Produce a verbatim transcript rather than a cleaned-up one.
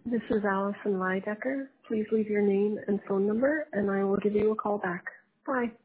This is Allison Lydecker. Please leave your name and phone number, and I will give you a call back. Bye.